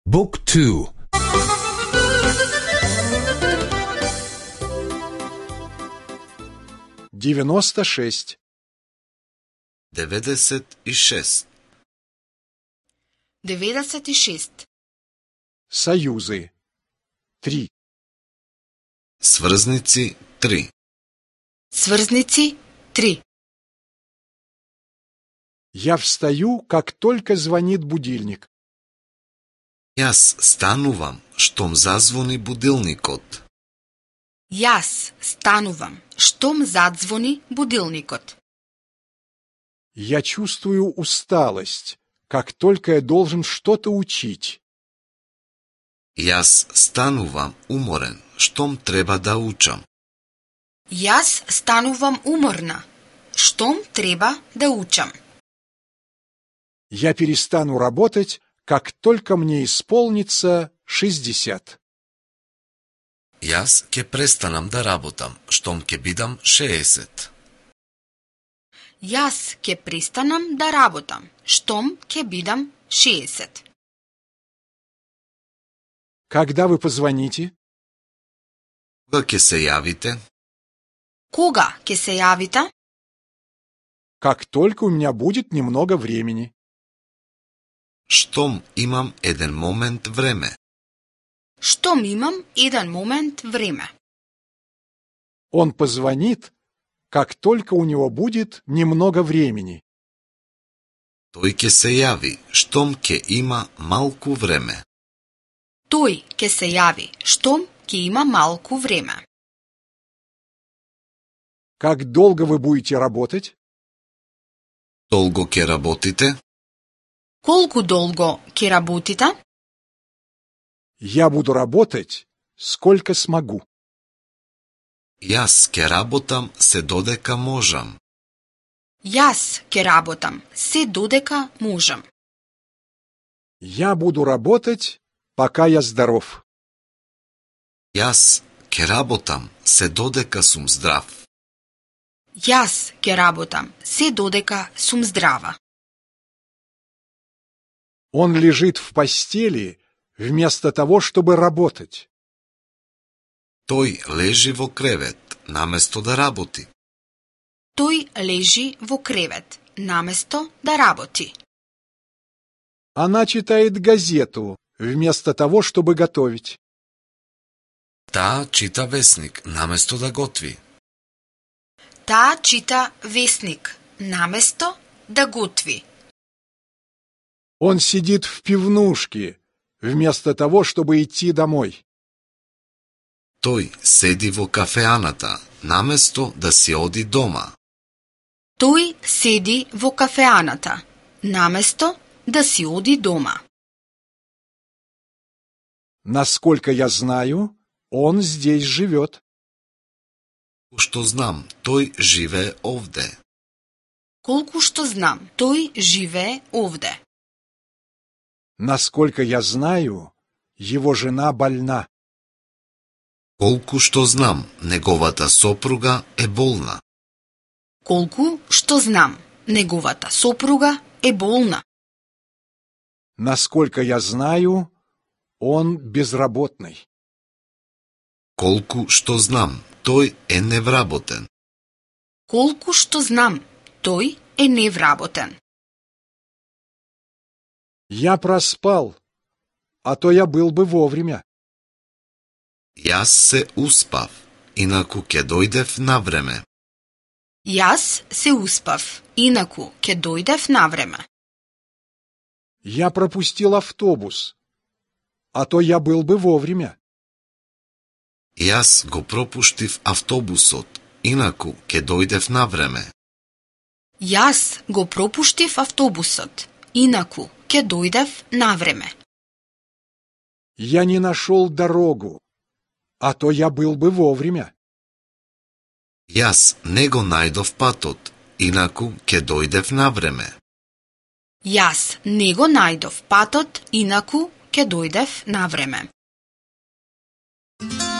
Book 2. 96. 96. 96. Союзы. 3. Сврзници 3. Свързници 3. Я встаю, как только звонит будильник. Јас станувам штом зазвони будилникот. Јас станувам штом задзвони будилникот. Я чувствую усталост, как только я должен что-то учить. Јас станувам уморен штом треба да учам. Јас станувам уморна штом треба да учам. Я перестану работать, как только мне исполнится 60. Јас ќе престанам да работам штом ќе бидам 60. Јас ќе престанам да работам штом ќе бидам 60. Когда вы позвоните? Кога ќе се јавите? Кога ќе се јавите? Как только у меня будет немного времени. Штом имам еден момент време. Штом имам еден момент време. Он позвонит, как только у него будет немного времени. Тој ќе се јави штом ќе има малку време. Тој ќе се јави штом ќе има малку време. Как долго вы будете работать? Долго ќе работите? Колку долго ќе работите? Я буду работать, сколько смогу. Јас ќе работам се додека можам. Јас ќе работам се додека можам. Я буду работать, пока я здоров. Јас ќе работам се додека сум здрав. Јас ќе работам се додека сум здрава. Он лежит в постели вместо того, чтобы работать. Тој лежи во кревет наместо да работи. Тој лежи во кревет наместо да работи. Она читает газету вместо того, чтобы готовить. Таа чита весник наместо да готви. Таа чита весник наместо да готви. Он сидит в пивнушке вместо того, чтобы идти домой. Тој седи во кафеаната наместо да си оди дома. Тој седи во кафеаната наместо да си оди дома. Насколько я знаю, он здесь живет. Што знам, тој живее овде. Колку што знам, тој живее овде. Насколько я знаю, его жена больна. Колку што знам, неговата сопруга е болна. Колку што знам, неговата сопруга е болна. Насколько я знаю, он безработный. Колку што знам, тој е невработен. Колку што знам, тој е невработен. Я проспал, а то я был бы вовремя. Јас се успав, инаку ќе дојдев на време. Јас се успав, инаку ќе дојдев на време. Я пропустил автобус, а то я был бы вовремя. Јас го пропуштив автобусот, инаку ќе дојдев на време. Јас го пропуштив автобусот, инаку ќе дојдев на време. Я не нашел дорогу, а то я был бы вовремя. Јас не го најдов патот, инаку ќе дојдев на време. Јас не го најдов патот, инаку ќе дојдев на време.